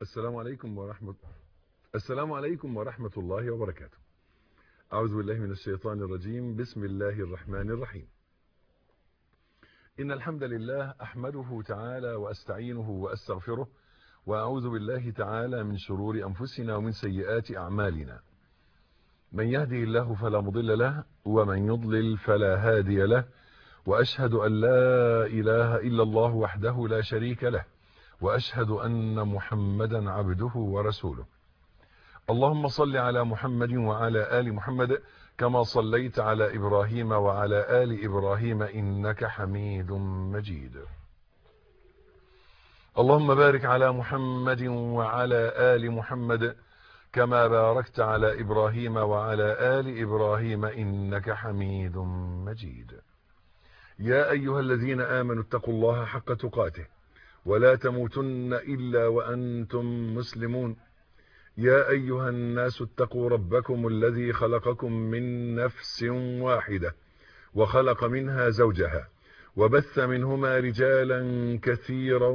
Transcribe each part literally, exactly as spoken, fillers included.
السلام عليكم ورحمة السلام عليكم ورحمة الله وبركاته. أعوذ بالله من الشيطان الرجيم. بسم الله الرحمن الرحيم. إن الحمد لله أحمده تعالى وأستعينه وأستغفره، وأعوذ بالله تعالى من شرور أنفسنا ومن سيئات أعمالنا. من يهده الله فلا مضل له، ومن يضلل فلا هادي له، وأشهد أن لا إله إلا الله وحده لا شريك له، وأشهد أن محمدا عبده ورسوله. اللهم صل على محمد وعلى آل محمد كما صليت على إبراهيم وعلى آل إبراهيم إنك حميد مجيد. اللهم بارك على محمد وعلى آل محمد كما باركت على إبراهيم وعلى آل إبراهيم إنك حميد مجيد. يا أيها الذين آمنوا اتقوا الله حق تقاته ولا تموتن إلا وأنتم مسلمون. يا أيها الناس اتقوا ربكم الذي خلقكم من نفس واحدة وخلق منها زوجها وبث منهما رجالا كثيرا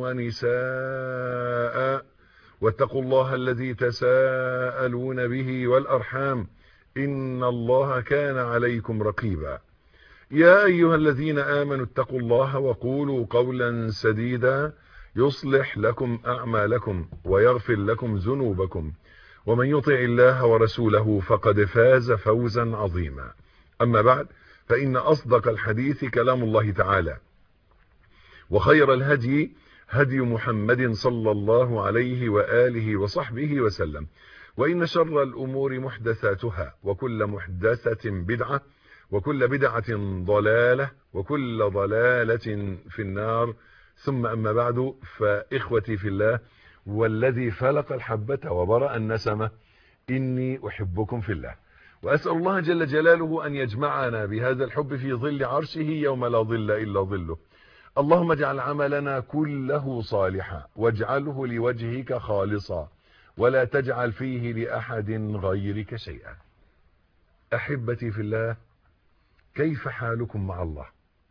ونساء، واتقوا الله الذي تساءلون به والأرحام إن الله كان عليكم رقيبا. يا أيها الذين آمنوا اتقوا الله وقولوا قولا سديدا يصلح لكم أعمالكم ويغفر لكم ذنوبكم، ومن يطع الله ورسوله فقد فاز فوزا عظيما. أما بعد، فإن أصدق الحديث كلام الله تعالى، وخير الهدي هدي محمد صلى الله عليه وآله وصحبه وسلم، وإن شر الأمور محدثاتها، وكل محدثة بدعة، وكل بدعة ضلالة، وكل ضلالة في النار. ثم أما بعد، فإخوتي في الله والذي فلق الحبة وبرأ النسمة، إني أحبكم في الله، وأسأل الله جل جلاله أن يجمعنا بهذا الحب في ظل عرشه يوم لا ظل إلا ظله. اللهم اجعل عملنا كله صالحا، واجعله لوجهك خالصا، ولا تجعل فيه لأحد غيرك شيئا. أحبتي في الله، كيف حالكم مع الله؟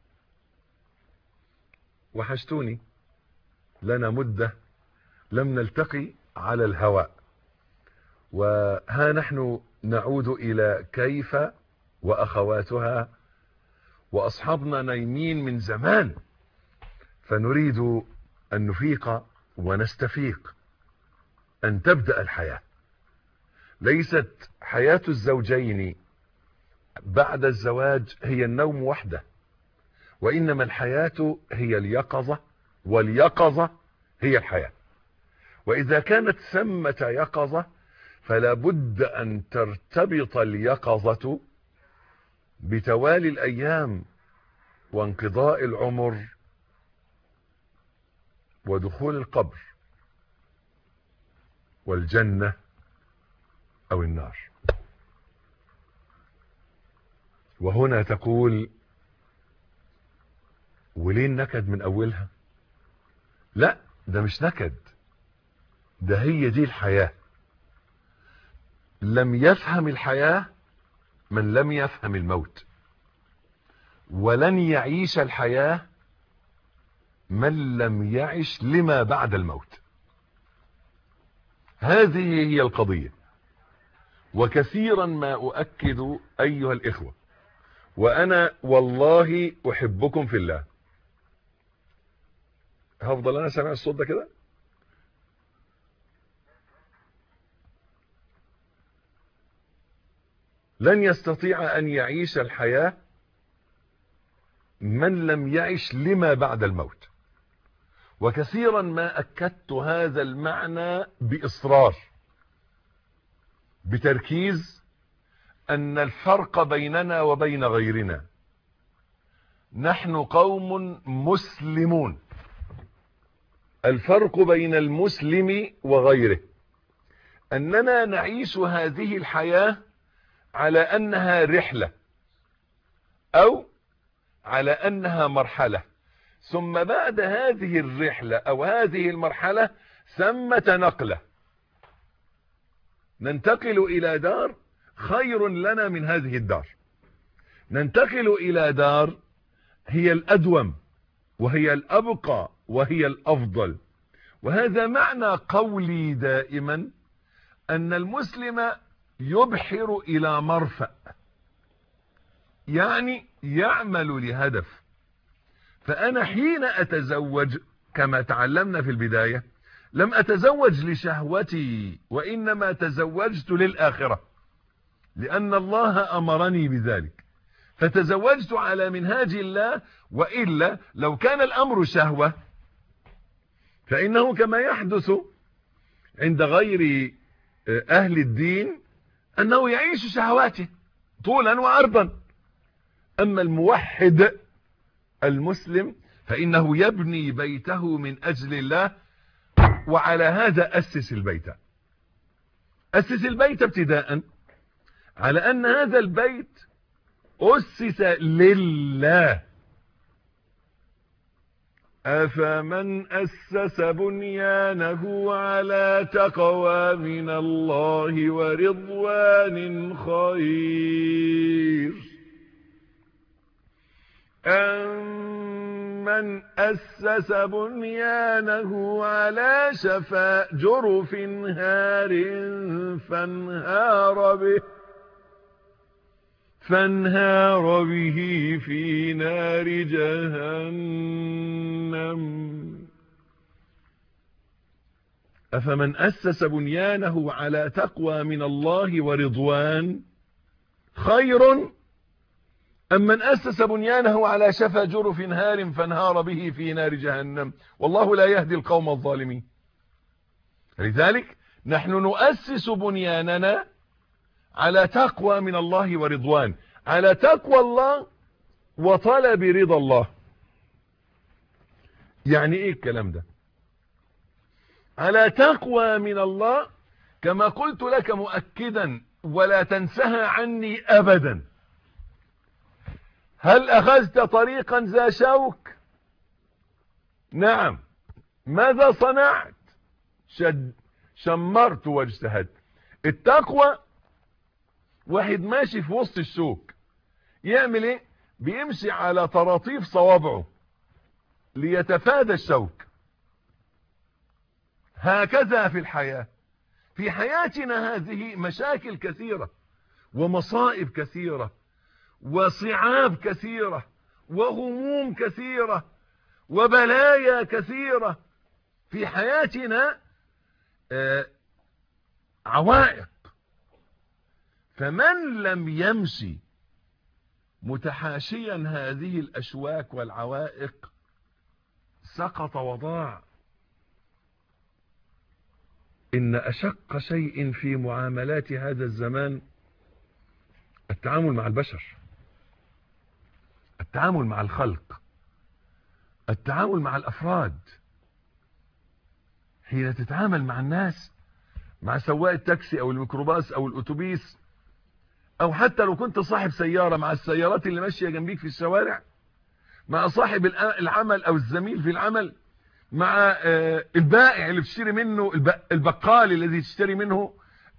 وحشتوني، لنا مدة لم نلتقي على الهواء، وها نحن نعود إلى كيف وأخواتها، وأصحابنا نايمين من زمان، فنريد أن نفيق ونستفيق، أن تبدأ الحياة. ليست حياة الزوجين بعد الزواج هي النوم وحده، وإنما الحياة هي اليقظة، واليقظة هي الحياة. وإذا كانت ثمة يقظة فلا بد أن ترتبط اليقظة بتوالي الأيام وانقضاء العمر ودخول القبر والجنة أو النار. وهنا تقول: وليه النكد من أولها؟ لا، ده مش نكد، ده هي دي الحياة. لم يفهم الحياة من لم يفهم الموت، ولن يعيش الحياة من لم يعش لما بعد الموت. هذه هي القضية. وكثيرا ما أؤكد أيها الإخوة، وأنا والله أحبكم في الله. هفضل أنا سامع الصوت ده كده؟ لن يستطيع أن يعيش الحياة من لم يعش لما بعد الموت. وكثيرا ما أكدت هذا المعنى بإصرار، بتركيز، أن الفرق بيننا وبين غيرنا، نحن قوم مسلمون. الفرق بين المسلم وغيره أننا نعيش هذه الحياة على أنها رحلة، أو على أنها مرحلة، ثم بعد هذه الرحلة أو هذه المرحلة ثمة نقلة، ننتقل إلى دار خير لنا من هذه الدار. ننتقل إلى دار هي الأدوم، وهي الأبقى، وهي الأفضل، وهذا معنى قولي دائما أن المسلم يبحر إلى مرفأ، يعني يعمل لهدف. فأنا حين أتزوج كما تعلمنا في البداية لم أتزوج لشهوتي، وإنما تزوجت للآخرة، لأن الله أمرني بذلك، فتزوجت على منهاج الله. وإلا لو كان الأمر شهوة فإنه كما يحدث عند غير أهل الدين أنه يعيش شهواته طولا وعرضا. أما الموحد المسلم فإنه يبني بيته من أجل الله، وعلى هذا أسس البيت. أسس البيت ابتداء على أن هذا البيت أسس لله. أفمن أسس بنيانه على تقوى من الله ورضوان خير أمن أسس بنيانه على شفا جرف هار فانهار به فانهار به في نار جهنم. أفمن أسس بنيانه على تقوى من الله ورضوان خير أم من أسس بنيانه على شفا جرف هار فانهار به في نار جهنم. والله لا يهدي القوم الظالمين. لذلك نحن نؤسس بنياننا على تقوى من الله ورضوان، على تقوى الله وطلب رضا الله. يعني ايه الكلام ده؟ على تقوى من الله كما قلت لك مؤكدا ولا تنسها عني ابدا. هل اخذت طريقا ذا شوك؟ نعم. ماذا صنعت؟ شد شمرت واجتهدت. التقوى واحد ماشي في وسط الشوك يعمل ايه؟ بيمشي على طراطيف صوابعه ليتفادى الشوك. هكذا في الحياة. في حياتنا هذه مشاكل كثيرة ومصائب كثيرة وصعاب كثيرة وهموم كثيرة وبلايا كثيرة في حياتنا، آه عوائق. فمن لم يمشي متحاشيا هذه الأشواك والعوائق سقط وضاع. إن أشق شيء في معاملات هذا الزمان التعامل مع البشر، التعامل مع الخلق، التعامل مع الأفراد. حين تتعامل مع الناس، مع سواق التاكسي أو الميكروباص أو الأتوبيس، أو حتى لو كنت صاحب سيارة، مع السيارات اللي ماشية جنبيك في الشوارع، مع صاحب العمل أو الزميل في العمل، مع البائع اللي بتشتري منه، البقال الذي تشتري منه،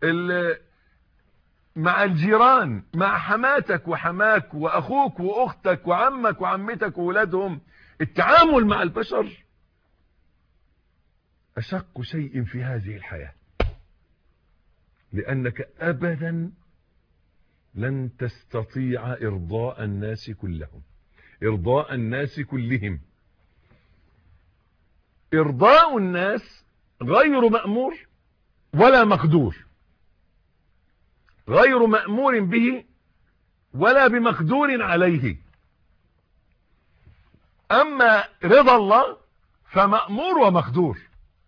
مع الجيران، مع حماتك وحماك وأخوك وأختك وعمك وعمتك وولادهم. التعامل مع البشر أشق شيء في هذه الحياة، لأنك أبدا لن تستطيع إرضاء الناس كلهم، إرضاء الناس كلهم. إرضاء الناس غير مأمور ولا مقدور، غير مأمور به ولا بمقدور عليه. أما رضا الله فمأمور ومقدور.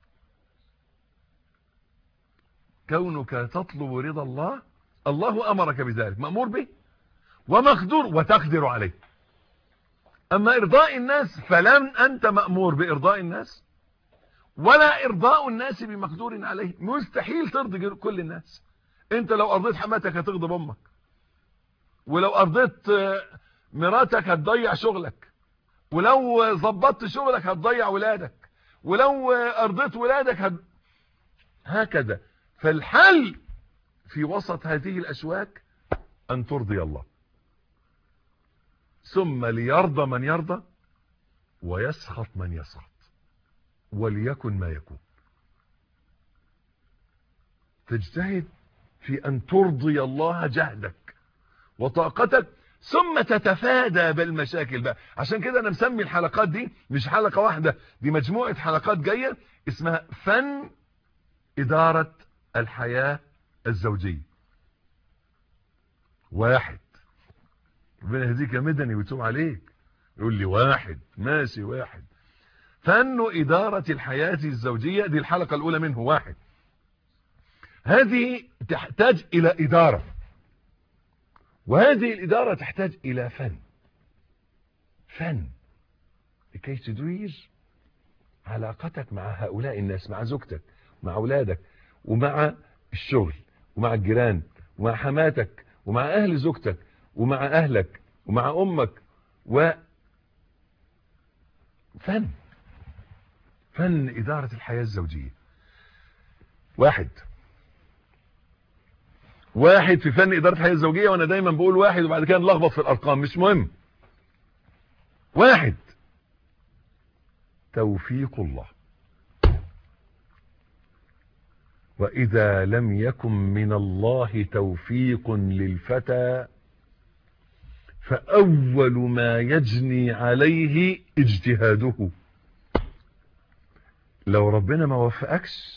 كونك تطلب رضا الله، الله أمرك بذلك، مأمور به ومقدور وتقدر عليه. أما إرضاء الناس فلم أنت مأمور بإرضاء الناس ولا إرضاء الناس بمقدور عليه. مستحيل ترضي كل الناس. انت لو أرضيت حماتك هتغضب أمك، ولو أرضيت مراتك هتضيع شغلك، ولو ظبطت شغلك هتضيع ولادك، ولو أرضيت ولادك هت... هكذا. فالحل في وسط هذه الأشواك أن ترضي الله، ثم ليرضى من يرضى ويسخط من يسخط. وليكن ما يكون. تجتهد في أن ترضي الله جهدك وطاقتك، ثم تتفادى بالمشاكل بقى. عشان كده أنا مسمي الحلقات دي مش حلقة واحدة، دي مجموعة حلقات جاية اسمها فن إدارة الحياة الزوجية. واحد، ربنا يهديك يا مدني ويتوب عليك، يقول لي واحد ماشي، واحد فن إدارة الحياة الزوجية، دي الحلقة الأولى منه. واحد، هذه تحتاج إلى إدارة، وهذه الإدارة تحتاج إلى فن. فن لكي تدير علاقتك مع هؤلاء الناس، مع زوجتك، مع أولادك، ومع الشغل، ومع الجيران، ومع حماتك، ومع أهل زوجتك، ومع أهلك، ومع أمك. و فن فن إدارة الحياة الزوجية. واحد واحد في فن إدارة الحياة الزوجية، وأنا دايما بقول واحد وبعد كده نلخبط في الأرقام، مش مهم. واحد، توفيق الله. وإذا لم يكن من الله توفيق للفتى فأول ما يجني عليه اجتهاده. لو ربنا ما وفقكش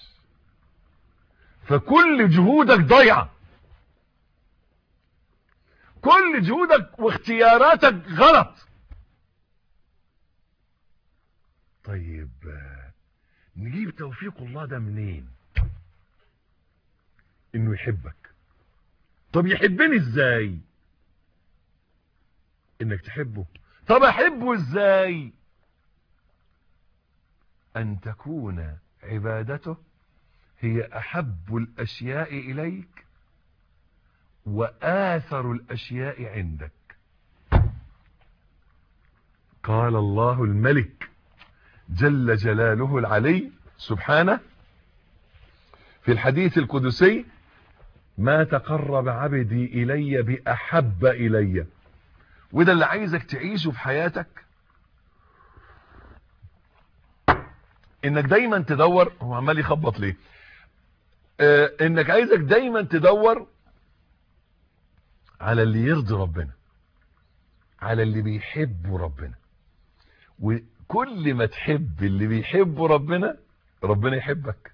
فكل جهودك ضيعة، كل جهودك واختياراتك غلط. طيب نجيب توفيق الله ده منين؟ انه يحبك. طب يحبني ازاي؟ انك تحبه. طب احبه ازاي؟ ان تكون عبادته هي احب الاشياء اليك واثر الاشياء عندك. قال الله الملك جل جلاله العلي سبحانه في الحديث القدسي: ما تقرب عبدي الي باحب الي. وده اللي عايزك تعيشه في حياتك، انك دايما تدور. هو عمال يخبط ليه؟ آه انك عايزك دايما تدور على اللي يرضي ربنا، على اللي بيحب ربنا. وكل ما تحب اللي بيحب ربنا، ربنا يحبك.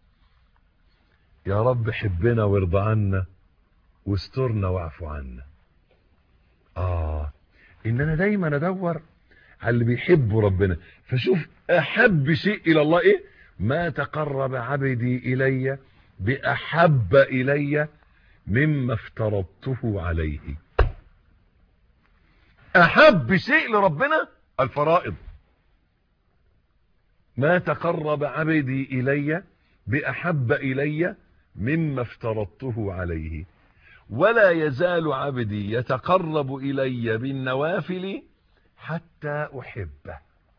يا رب حبنا وارضى عنا واسترنا واعف عنا. اه ان انا دايما ادور على اللي بيحب ربنا. فشوف احب شيء الى الله ايه؟ ما تقرب عبدي الي باحب الي مما افترضته عليه. احب شيء لربنا الفرائض. ما تقرب عبدي الي باحب الي مما افترضته عليه، ولا يزال عبدي يتقرب الي بالنوافل حتى احبه،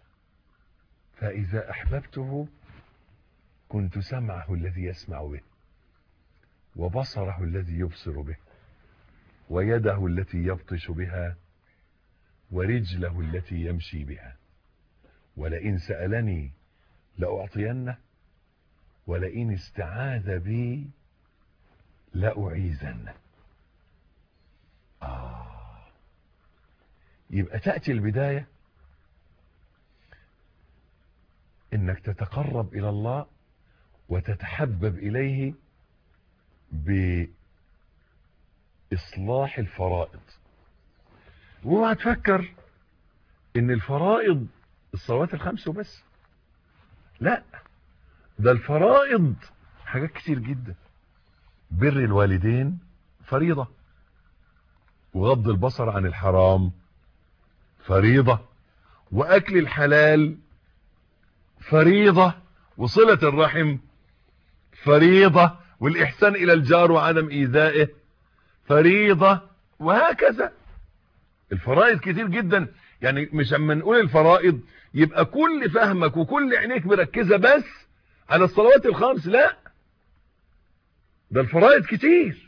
فاذا احببته كنت سمعه الذي يسمع به، وبصره الذي يبصر به، ويده التي يبطش بها، ورجله التي يمشي بها. ولئن سألني لأعطينه، ولئن استعاذ بي لأعيذنه. آه يبقى تأتي البداية انك تتقرب الى الله وتتحبب اليه بإصلاح الفرائض. واوعى تفكر ان الفرائض الصلوات الخمس وبس، لا، ده الفرائض حاجات كتير جدا. بر الوالدين فريضة، وغض البصر عن الحرام فريضة، واكل الحلال فريضة، وصلة الرحم فريضة، والاحسان الى الجار وعدم ايذائه فريضة، وهكذا. الفرائض كتير جدا. يعني مش اما نقول الفرائض يبقى كل فهمك وكل عينيك مركزة بس على الصلوات الخمس، لا، ده الفرائض كتير.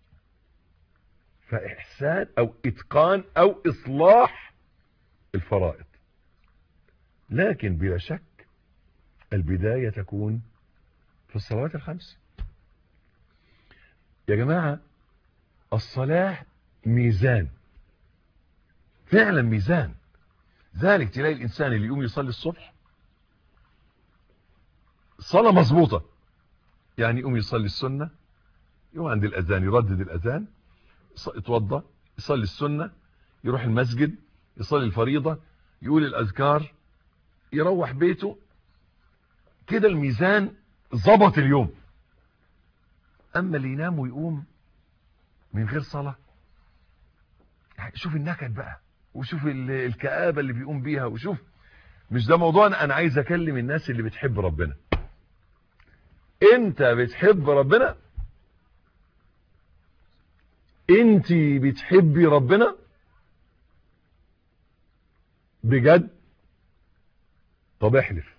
فاحسان او اتقان او اصلاح الفرائض. لكن بلا شك البداية تكون في الصلوات الخمس. يا جماعة الصلاة ميزان، فعلا ميزان. ذلك تلاقي الإنسان اللي يقوم يصلي الصبح صلاة مظبوطة، يعني يقوم يصلي السنة، يقوم عند الأذان يردد الأذان، يتوضى، يصلي السنة، يروح المسجد، يصلي الفريضة، يقول الأذكار، يروح بيته، كده الميزان ضبط اليوم. أما اللي ينام ويقوم من غير صلاة، شوف النكد بقى، وشوف الكآبة اللي بيقوم بيها، وشوف. مش ده موضوعنا. أنا عايز أكلم الناس اللي بتحب ربنا. أنت بتحب ربنا؟ أنت بتحبي ربنا بجد؟ طب احلف.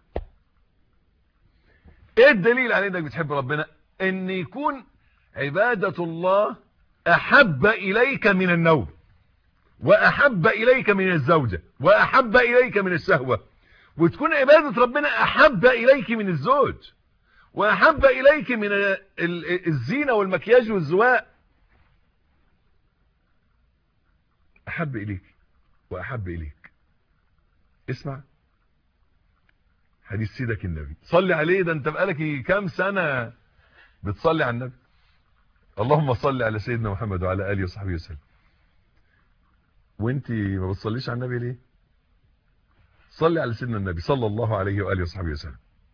ايه الدليل على انك بتحب ربنا؟ ان يكون عبادة الله احب اليك من النوم، واحب اليك من الزوجة، واحب اليك من الشهوة، وتكون عبادة ربنا احب اليك من الزوج، واحب اليك من الزينة والمكياج والزواء. احب اليك واحب اليك. اسمع حديث سيدك النبي، صلي عليه. ده انت بقالك كام سنة بتصلي على النبي. اللهم صل على سيدنا محمد وعلى آله وصحبه وسلم. وانت ما بتصليش على النبي ليه؟ صلي على سيدنا النبي صلى الله عليه وآله وصحبه وسلم.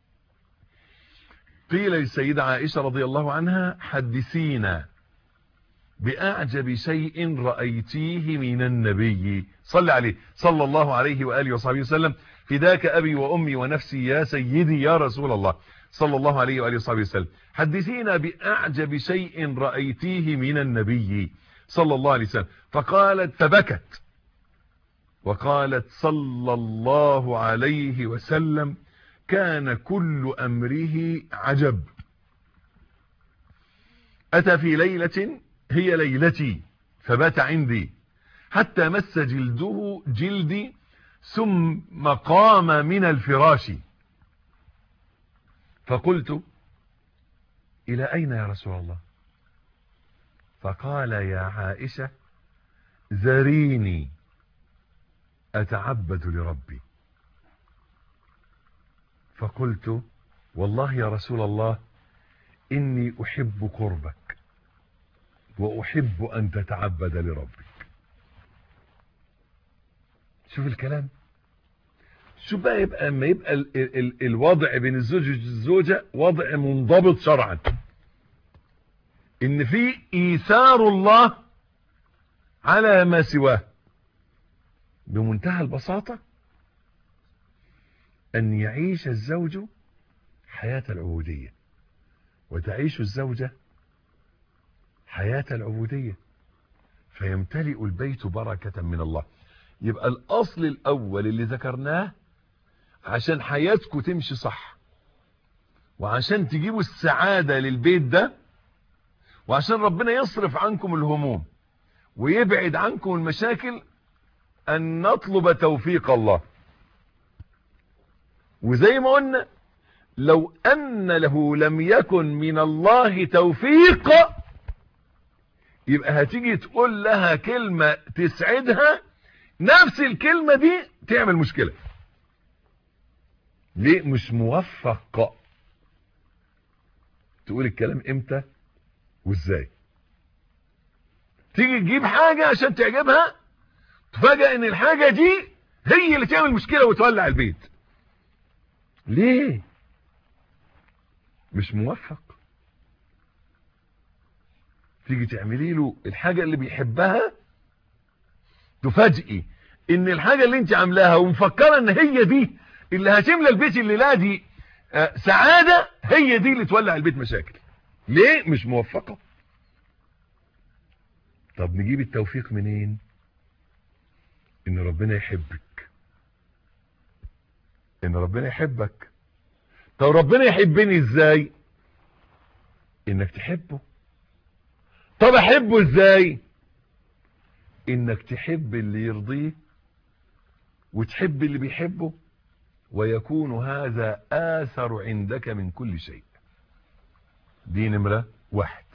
قيل للسيدة عائشة رضي الله عنها: حدثينا بأعجب شيء رأيتيه من النبي. صلي عليه صلى الله عليه وآله وصحبه وسلم. فداك أبي وأمي ونفسي يا سيدي يا رسول الله صلى الله عليه وآله وصحبه وسلم. حدثينا بأعجب شيء رأيتيه من النبي صلى الله عليه وسلم. فقالت، فبكت وقالت صلى الله عليه وسلم: كان كل أمره عجب. أتى في ليلة هي ليلتي فبات عندي حتى مس جلده جلدي ثم قام من الفراش. فقلت: إلى أين يا رسول الله؟ فقال: يا عائشة ذريني أتعبد لربي. فقلت: والله يا رسول الله إني أحب قربك وأحب أن تتعبد لربك. شوف الكلام. شوف بقى، يبقى اما يبقى ال ال الوضع بين الزوج والزوجة وضع منضبط شرعا، ان في ايثار الله على ما سواه. بمنتهى البساطة ان يعيش الزوج حياة العبودية وتعيش الزوجة حياة العبودية، فيمتلئ البيت بركة من الله. يبقى الاصل الاول اللي ذكرناه عشان حياتكم تمشي صح، وعشان تجيبوا السعادة للبيت ده، وعشان ربنا يصرف عنكم الهموم ويبعد عنكم المشاكل، ان نطلب توفيق الله. وزي ما قلنا، لو ان له لم يكن من الله توفيق، يبقى هتيجي تقول لها كلمة تسعدها، نفس الكلمة دي تعمل مشكلة. ليه؟ مش موفق. تقول الكلام امتى وازاي؟ تيجي تجيب حاجة عشان تعجبها، تفاجأ ان الحاجة دي هي اللي تعمل مشكلة وتولع البيت. ليه؟ مش موفق. تيجي تعملي له الحاجة اللي بيحبها، تفاجئي ان الحاجة اللي انت عاملاها ومفكرة ان هي دي اللي هتملى البيت الليلة دي آه سعادة، هي دي اللي تولع البيت مشاكل. ليه؟ مش موفقة. طب نجيب التوفيق منين؟ ان ربنا يحبك. ان ربنا يحبك. طب ربنا يحبني ازاي؟ انك تحبه. طب احبه ازاي؟ انك تحب اللي يرضيه وتحب اللي بيحبه ويكون هذا آثر عندك من كل شيء. دي نمرة واحد.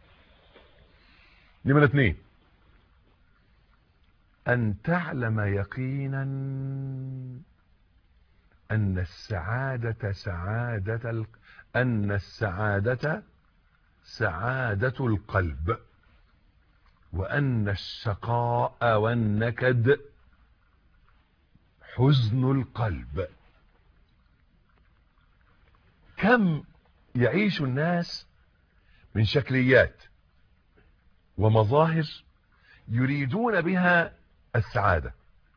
نمرة اثنين، أن تعلم يقينا أن السعادة سعادة ال... أن السعادة سعادة القلب، وأن الشقاء والنكد حزن القلب. كم يعيش الناس من شكليات ومظاهر يريدون بها السعادة،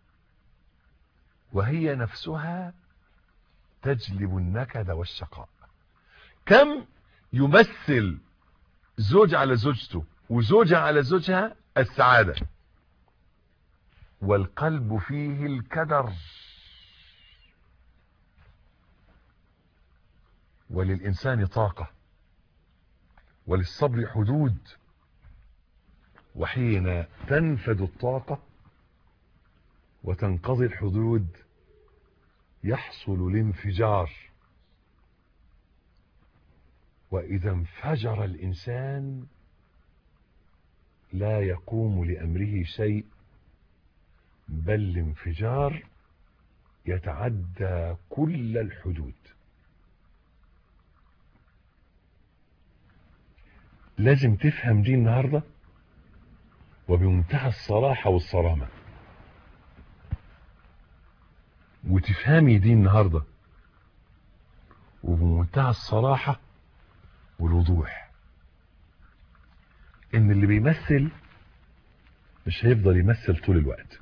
وهي نفسها تجلب النكد والشقاء. كم يمثل زوج على زوجته وزوجة على زوجها السعادة، والقلب فيه الكدر. وللإنسان طاقة، وللصبر حدود، وحين تنفد الطاقة وتنقضي الحدود يحصل الانفجار. وإذا انفجر الإنسان لا يقوم لأمره شيء، بل الانفجار يتعدى كل الحدود. لازم تفهم دي النهاردة وبمنتهى الصراحة والصرامة، وتفهمي دي النهاردة وبمنتهى الصراحة والوضوح، ان اللي بيمثل مش هيفضل يمثل طول الوقت،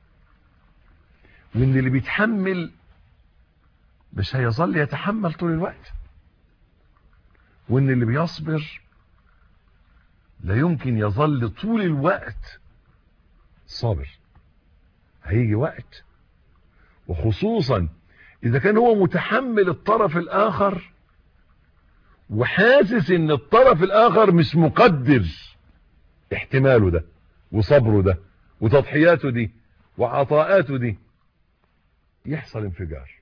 وان اللي بيتحمل مش هيظل يتحمل طول الوقت، وان اللي بيصبر لا يمكن يظل طول الوقت صابر. هيجي وقت، وخصوصا اذا كان هو متحمل الطرف الاخر وحاسس ان الطرف الاخر مش مقدر احتماله ده وصبره ده وتضحياته دي وعطاءاته دي، يحصل انفجار.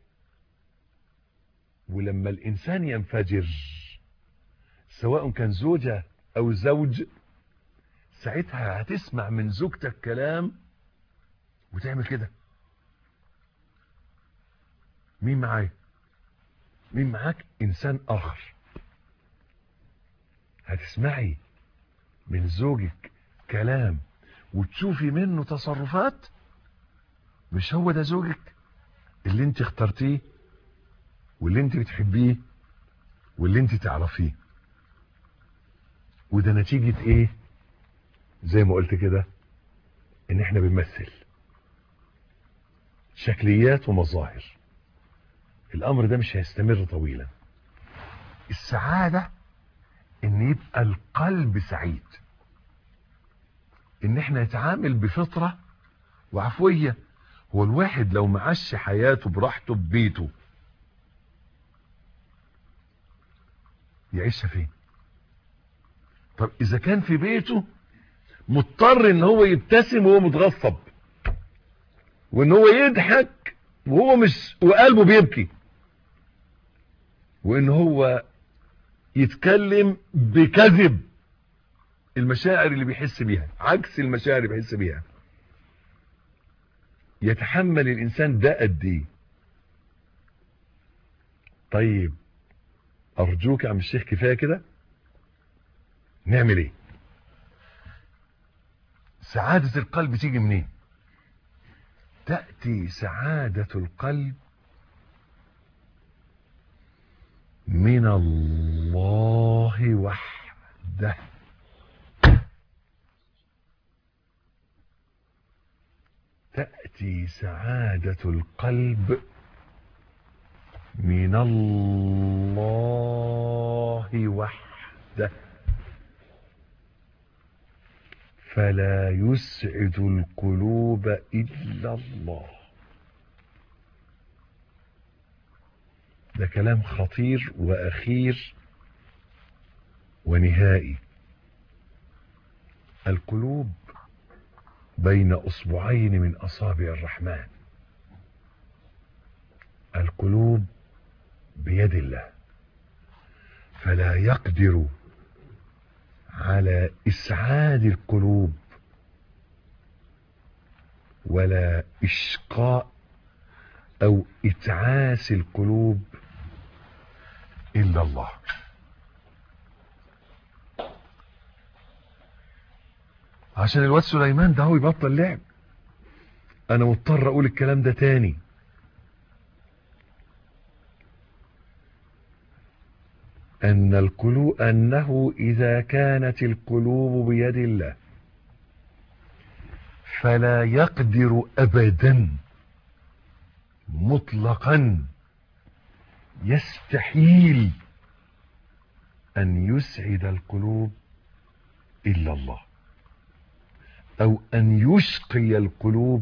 ولما الانسان ينفجر سواء كان زوجة او زوج، ساعتها هتسمع من زوجتك كلام وتعمل كده. مين معايا؟ مين معاك؟ انسان اخر. هتسمعي من زوجك كلام وتشوفي منه تصرفات مش هو ده زوجك اللي انت اخترتيه واللي انت بتحبيه واللي انت تعرفيه. وده نتيجة ايه؟ زي ما قلت كده، ان احنا بنمثل شكليات ومظاهر. الامر ده مش هيستمر طويلا. السعادة ان يبقى القلب سعيد، ان احنا نتعامل بفطرة وعفوية. هو الواحد لو معاش حياته براحته ببيته يعيشها فين؟ طب اذا كان في بيته مضطر ان هو يبتسم وهو متغصب، وان هو يضحك وهو مش وقلبه بيبكي، وان هو يتكلم بكذب المشاعر اللي بيحس بيها عكس المشاعر اللي بيحس بيها، يتحمل الانسان ده قد ايه؟ طيب ارجوك يا عم الشيخ كفايه كده. نعمل ايه؟ سعادة القلب تيجي منين؟ تأتي سعادة القلب من الله وحده. تأتي سعادة القلب من الله وحده، فلا يسعد القلوب إلا الله. ده كلام خطير وأخير ونهائي. القلوب بين أصبعين من أصابع الرحمن، القلوب بيد الله، فلا يقدر على إسعاد القلوب ولا إشقاء أو إتعاس القلوب إلا الله. عشان الواد سليمان ده هو يبطل لعب، أنا مضطر أقول الكلام ده تاني. أن القلوب أنه إذا كانت القلوب بيد الله فلا يقدر أبدا مطلقا، يستحيل أن يسعد القلوب إلا الله، أو أن يشقي القلوب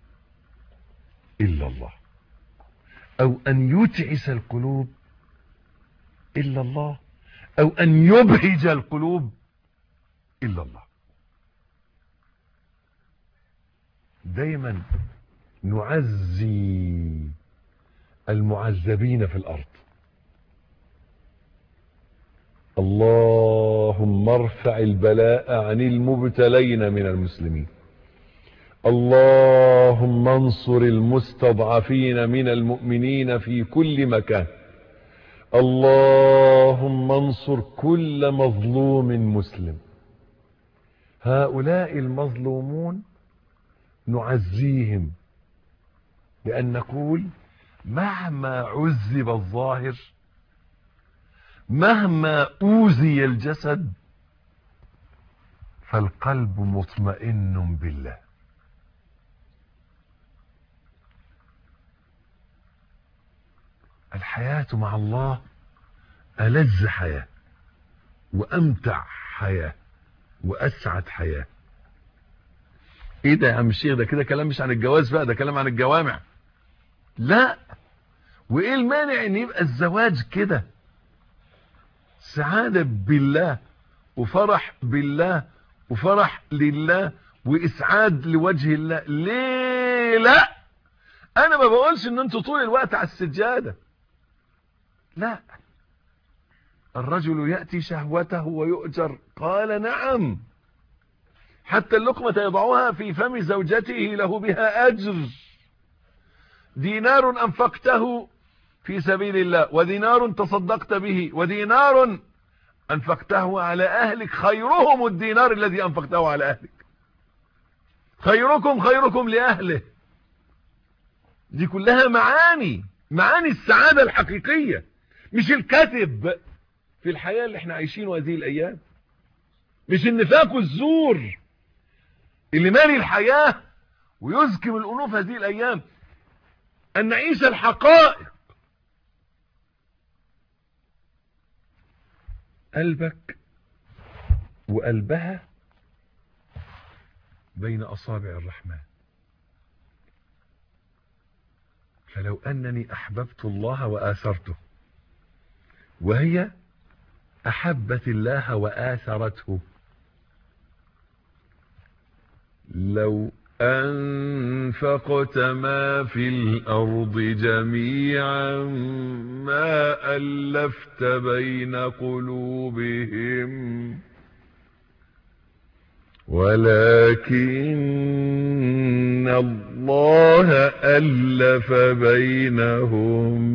إلا الله، أو أن يتعس القلوب إلا الله، أو أن يبهج القلوب إلا الله. دايما نعزي المعذبين في الأرض. اللهم ارفع البلاء عن المبتلين من المسلمين، اللهم انصر المستضعفين من المؤمنين في كل مكان، اللهم انصر كل مظلوم مسلم. هؤلاء المظلومون نعزيهم بأن نقول مهما عذب الظاهر، مهما أوذي الجسد، فالقلب مطمئن بالله. الحياة مع الله ألذ حياة وأمتع حياة وأسعد حياة. ايه ده يا عم الشيخ؟ ده كده كلام مش عن الجواز بقى، ده كلام عن الجوامع. لا، وايه المانع ان يبقى الزواج كده سعادة بالله وفرح بالله وفرح لله واسعاد لوجه الله؟ ليه لا؟ انا ما بقولش ان انتوا طول الوقت على السجادة، لا. الرجل يأتي شهوته ويؤجر، قال نعم، حتى اللقمة يضعها في فم زوجته له بها أجر. دينار أنفقته في سبيل الله، ودينار تصدقت به، ودينار أنفقته على أهلك، خيرهم الدينار الذي أنفقته على أهلك. خيركم خيركم لأهله. دي كلها معاني، معاني السعادة الحقيقية، مش الكذب في الحياة اللي احنا عايشينه هذه الأيام، مش النفاق والزور اللي مالي الحياة ويزكم الأنوف هذه الأيام. أن نعيش الحقائق. قلبك وقلبها بين أصابع الرحمن. فلو أنني أحببت الله وآثرته، وهي أحبت الله وآثرته، لو أنفقت ما في الأرض جميعا ما ألفت بين قلوبهم ولكن الله ألف بينهم.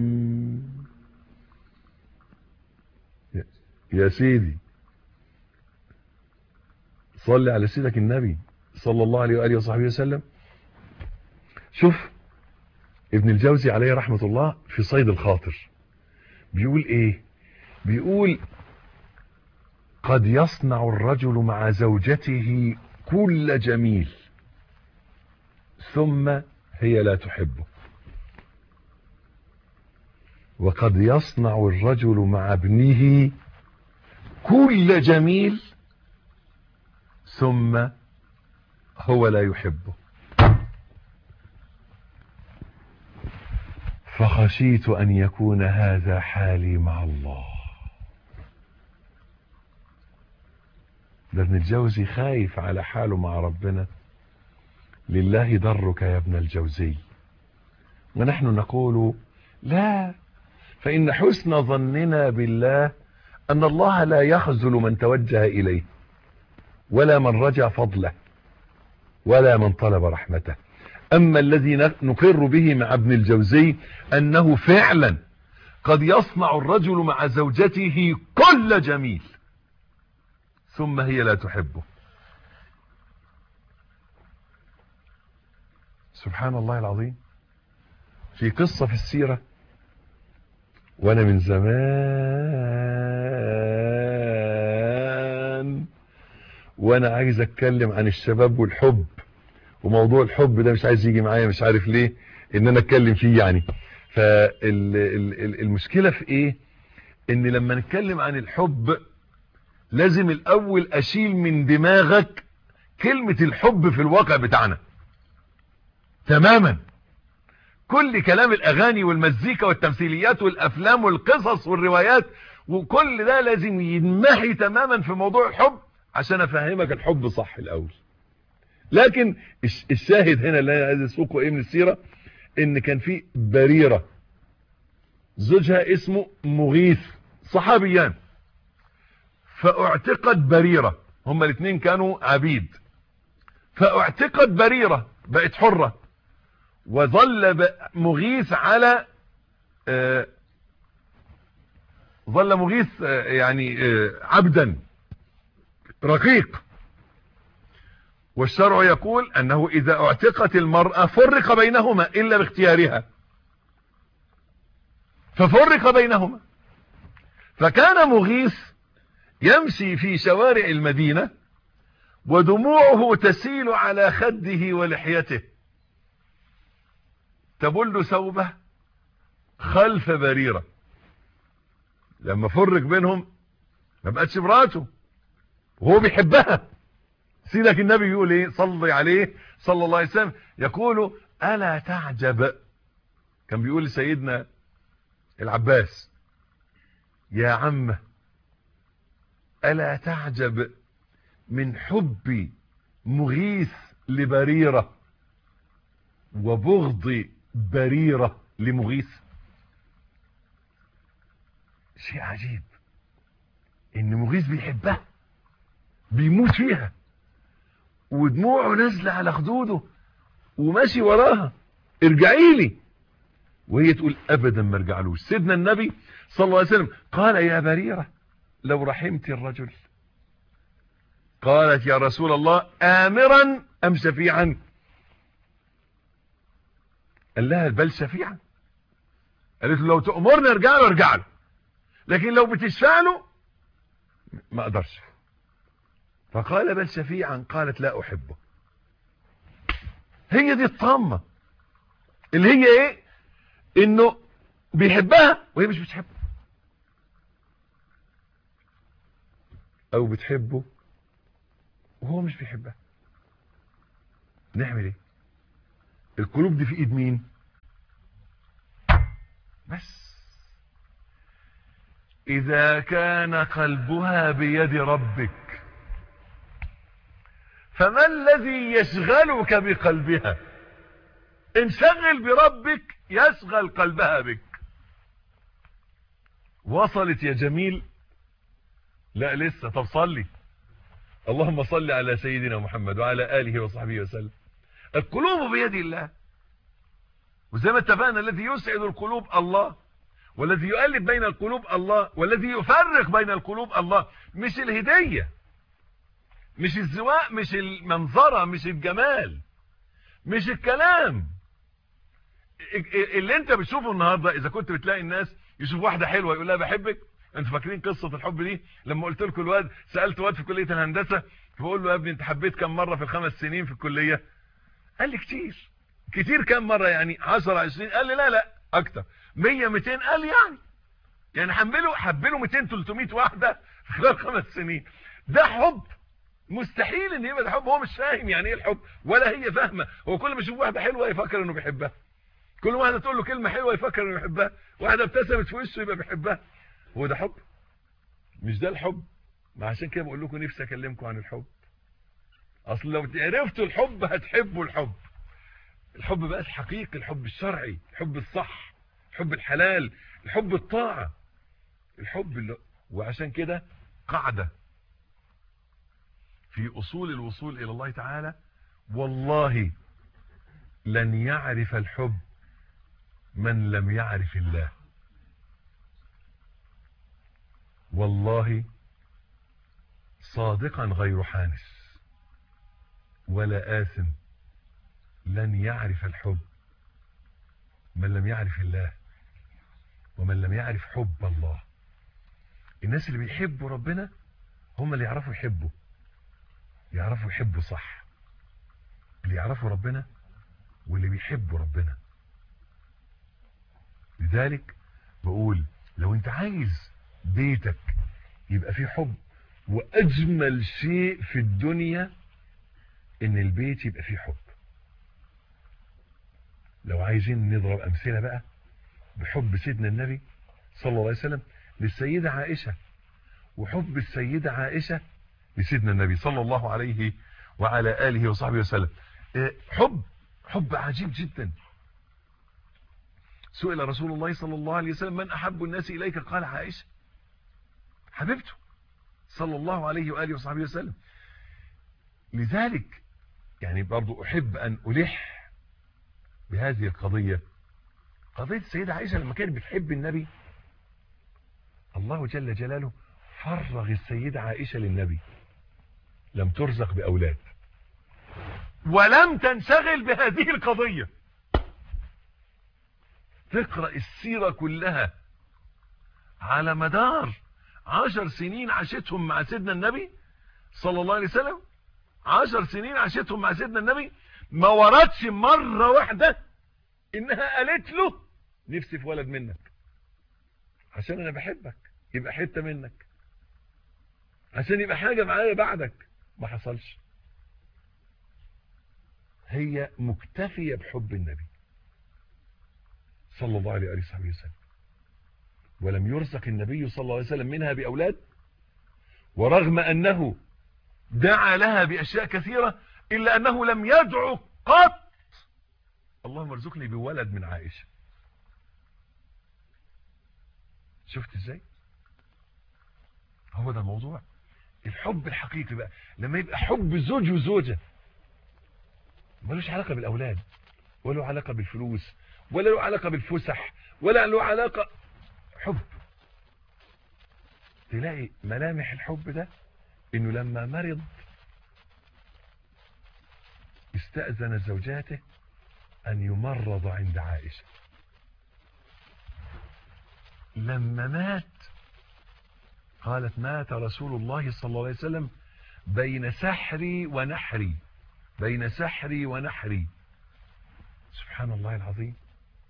يا سيدي صلي على سيدك النبي صلى الله عليه وآله وصحبه وسلم. شوف ابن الجوزي عليه رحمة الله في صيد الخاطر بيقول ايه؟ بيقول قد يصنع الرجل مع زوجته كل جميل ثم هي لا تحبه، وقد يصنع الرجل مع ابنه كل جميل ثم هو لا يحبه. فخشيت أن يكون هذا حالي مع الله. ده ابن الجوزي خايف على حاله مع ربنا. لله درك يا ابن الجوزي. ونحن نقول لا، فإن حسن ظننا بالله أن الله لا يخذل من توجه إليه ولا من رجا فضله ولا من طلب رحمته. أما الذي نقر به مع ابن الجوزي أنه فعلا قد يصنع الرجل مع زوجته كل جميل ثم هي لا تحبه. سبحان الله العظيم. في قصة في السيرة، وانا من زمان وانا عايز اتكلم عن الشباب والحب، وموضوع الحب ده مش عايز يجي معايا، مش عارف ليه ان انا اتكلم فيه يعني. فالمشكلة في ايه؟ ان لما نتكلم عن الحب لازم الاول اشيل من دماغك كلمة الحب في الواقع بتاعنا تماما. كل كلام الاغاني والمزيكا والتمثيليات والافلام والقصص والروايات وكل ده لازم ينمحي تماما في موضوع الحب عشان افهمك الحب صح الاول. لكن الشاهد هنا اللي انا عايز اسوقه ايه من السيرة، ان كان في بريرة زوجها اسمه مغيث، صحابيان، فاعتقت بريرة، هما الاثنين كانوا عبيد، فاعتقت بريرة بقت حرة، وظل مغيث على آه ظل مغيث آه يعني آه عبدا رقيق. والشرع يقول انه اذا اعتقت المرأة فرق بينهما الا باختيارها، ففرق بينهما. فكان مغيث يمشي في شوارع المدينة ودموعه تسيل على خده ولحيته تبل ثوبه خلف بريرة. لما فرق بينهم ما بقتش مراته وهو بيحبها. سيدك النبي يقول ايه صلي عليه صلى الله عليه وسلم، يقول ألا تعجب، كان بيقول لسيدنا العباس يا عمه ألا تعجب من حب مغيث لبريرة وبغض بريرة لمغيث. شيء عجيب ان مغيث بيحبها بيموت فيها ودموعه نازله على خدوده وماشي وراها ارجعي لي، وهي تقول ابدا ما ارجعلوش. سيدنا النبي صلى الله عليه وسلم قال يا بريرة لو رحمت الرجل، قالت يا رسول الله آمرا أم شفيعا؟ قال لها بل شفيعا. قالت له لو تأمرني ارجع له ارجع له، لكن لو بتشفع له ما اقدرش. فقال بل شفيعا. قالت لا احبه. هي دي الطامة اللي هي ايه؟ انه بيحبها وهي مش بتحبه، او بتحبه وهو مش بيحبها. نعمل ايه؟ القلوب دي في ايد مين؟ بس اذا كان قلبها بيد ربك فما الذي يشغلك بقلبها؟ انشغل بربك يشغل قلبها بك. وصلت يا جميل؟ لا لسه. طب صلي. اللهم صل على سيدنا محمد وعلى آله وصحبه وسلم. القلوب بيد الله، وزي ما اتفقنا الذي يسعد القلوب الله، والذي يؤلف بين القلوب الله، والذي يفرق بين القلوب الله. مش الهدية، مش الزواق، مش المنظرة، مش الجمال، مش الكلام اللي انت بتشوفه النهاردة. اذا كنت بتلاقي الناس يشوف واحدة حلوة يقول لها بحبك. انتوا فاكرين قصة الحب دي لما قلت لكم الواد، سألت واد في كلية الهندسة فبقول له يا ابني انت حبيت كم مرة في الخمس سنين في الكلية؟ قال لي كتير. كتير كم مرة يعني؟ عشرة عشرين؟ قال لي لا لا اكتر، مية ميتين. قال لي يعني يعني حبله حبله ميتين تلتمية واحدة في خلال خمس سنين. ده حب؟ مستحيل ان يبقى ده حب. هو مش فاهم يعني ايه الحب ولا هي فاهمه. هو كل ما يشوف واحده حلوه يفكر انه بيحبها، كل واحده تقول له كلمه حلوه يفكر انه بيحبها، واحده ابتسمت في وشه يبقى بيحبها. هو ده حب؟ مش ده الحب. ما عشان كده بقول لكم نفسي اكلمكم عن الحب. اصل لو عرفتوا الحب هتحبوا الحب. الحب بقى الحقيقي، الحب الشرعي، الحب الصح، الحب الحلال، الحب الطاعة، الحب اللي... وعشان كده قاعدة في أصول الوصول إلى الله تعالى: والله لن يعرف الحب من لم يعرف الله. والله صادقا غير حانس ولا آثم لن يعرف الحب من لم يعرف الله ومن لم يعرف حب الله. الناس اللي بيحبوا ربنا هم اللي يعرفوا يحبوا، يعرفوا يحبوا صح، اللي يعرفوا ربنا واللي بيحبوا ربنا. لذلك بقول لو انت عايز بيتك يبقى فيه حب، واجمل شيء في الدنيا ان البيت يبقى فيه حب. لو عايزين نضرب امثله بقى بحب سيدنا النبي صلى الله عليه وسلم للسيده عائشه، وحب السيده عائشه لسيدنا النبي صلى الله عليه وعلى اله وصحبه وسلم. حب حب عجيب جدا. سئل رسول الله صلى الله عليه وسلم: من احب الناس اليك؟ قال: عائشه حبيبته صلى الله عليه واله وصحبه وسلم. لذلك يعني برضو احب ان الح بهذه القضيه، قضيه السيده عائشه لما كانت بتحب النبي، الله جل جلاله فرغ السيده عائشه للنبي، لم ترزق باولاد ولم تنشغل بهذه القضيه. تقرأ السيرة كلها على مدار عشر سنين عاشتهم مع سيدنا النبي صلى الله عليه وسلم، عشر سنين عاشتهم مع سيدنا النبي، ما وردش مرة واحدة انها قالت له نفسي في ولد منك، عشان انا بحبك يبقى حتة منك، عشان يبقى حاجة معايا بعدك. ما حصلش. هي مكتفية بحب النبي صلى الله عليه وآله وسلم، ولم يرزق النبي صلى الله عليه وسلم منها بأولاد، ورغم أنه دعا لها بأشياء كثيرة إلا أنه لم يدعو قط اللهم ارزقني بولد من عائشة. شفت ازاي؟ هو ده الموضوع. الحب الحقيقي بقى لما يبقى حب زوج وزوجة، ملوش علاقة بالأولاد، ولا له علاقة بالفلوس، ولا له علاقة بالفسح، ولا له علاقة. حب. تلاقي ملامح الحب ده انه لما مرض استأذن زوجاته ان يمرض عند عائشة. لما مات قالت: مات رسول الله صلى الله عليه وسلم بين سحري ونحري، بين سحري ونحري. سبحان الله العظيم.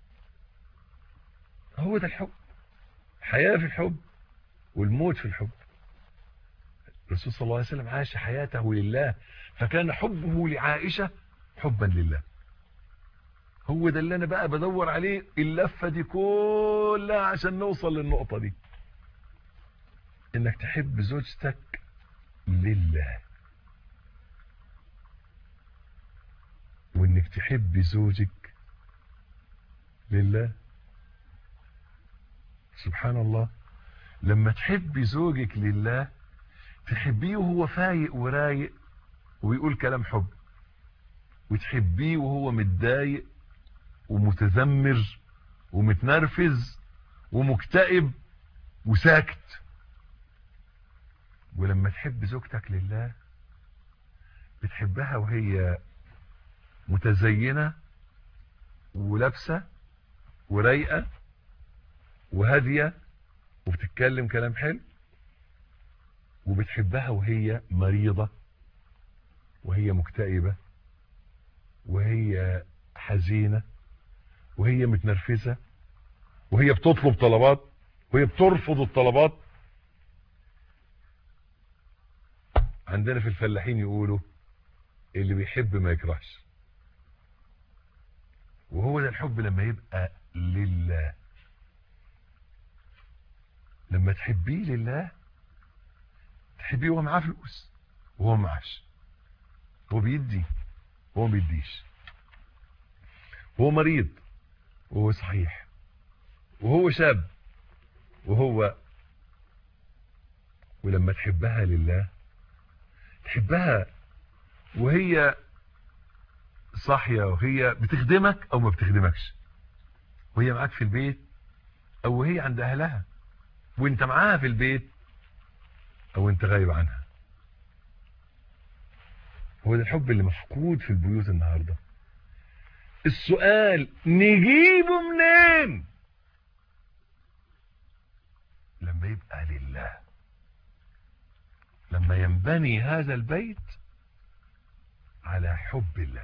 هو ده الحب. حياة في الحب والموت في الحب. الرسول صلى الله عليه وسلم عاش حياته لله، فكان حبه لعائشة حبا لله. هو ده اللي انا بقى بدور عليه اللفة دي كلها عشان نوصل للنقطة دي، انك تحب زوجتك لله، وانك تحب زوجك لله. سبحان الله. لما تحبي زوجك لله تحبيه وهو فايق ورايق ويقول كلام حب، وتحبيه وهو متضايق ومتذمر ومتنرفز ومكتئب وساكت. ولما تحب زوجتك لله بتحبها وهي متزينة ولابسة ورايقة وهادية وبتتكلم كلام حلو، وبتحبها وهي مريضة وهي مكتئبة وهي حزينة وهي متنرفزة وهي بتطلب طلبات وهي بترفض الطلبات. عندنا في الفلاحين يقولوا اللي بيحب ما يكرهش. وهو ده الحب لما يبقى لله. لما تحبيه لله تحبيه وهو معاه فلوس وهو معاش، هو بيدي وهو ما بيديش، هو مريض وهو صحيح، وهو شاب وهو ولما تحبها لله تحبها وهي صاحية وهي بتخدمك او ما بتخدمكش، وهي معاك في البيت او وهي عند اهلها، وانت معاها في البيت او انت غايب عنها. هو ده الحب اللي مفقود في البيوت النهاردة. السؤال نجيبه منين؟ لما يبقى لله، لما ينبني هذا البيت على حب الله.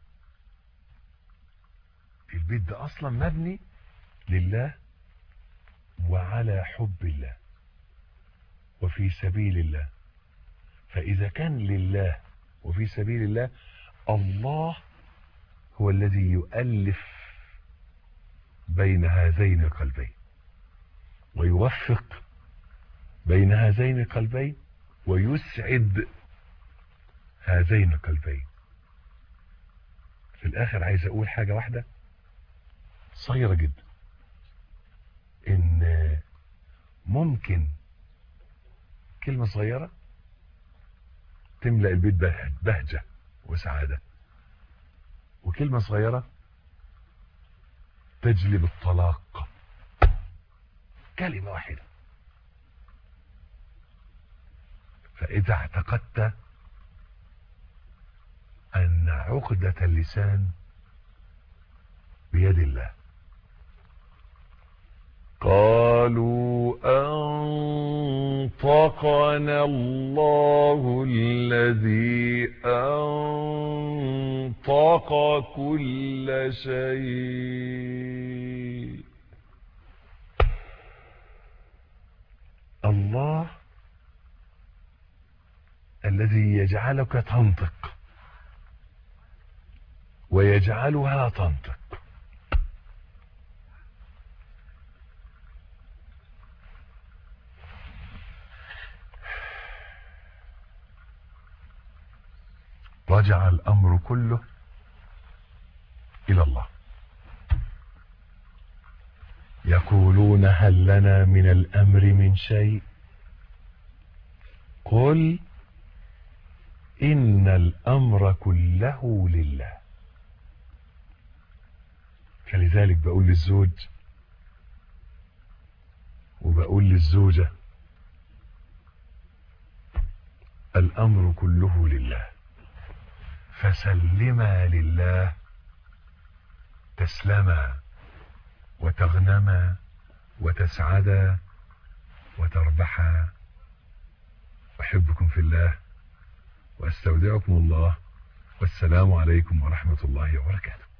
البيت ده اصلا مبني لله وعلى حب الله وفي سبيل الله. فاذا كان لله وفي سبيل الله، الله هو الذي يؤلف بين هذين القلبين ويوفق بين هذين القلبين ويسعد هذين القلبين. في الاخر عايز اقول حاجة واحدة صغيرة جدا، ان ممكن كلمة صغيرة تملأ البيت بهجة وسعادة، وكلمة صغيرة تجلب الطلاق. كلمة واحدة. فإذا اعتقدت أن عقدة اللسان بيد الله، قالوا أنطقنا الله الذي أنطق كل شيء. الله الذي يجعلك تنطق ويجعلها تنطق. رجع الأمر كله إلى الله. يقولون هل لنا من الأمر من شيء؟ قل إن الأمر كله لله. فلذلك بقول للزوج وبقول للزوجة الأمر كله لله، فسلما لله تسلما وتغنما وتسعدا وتربحا. أحبكم في الله وأستودعكم الله، والسلام عليكم ورحمة الله وبركاته.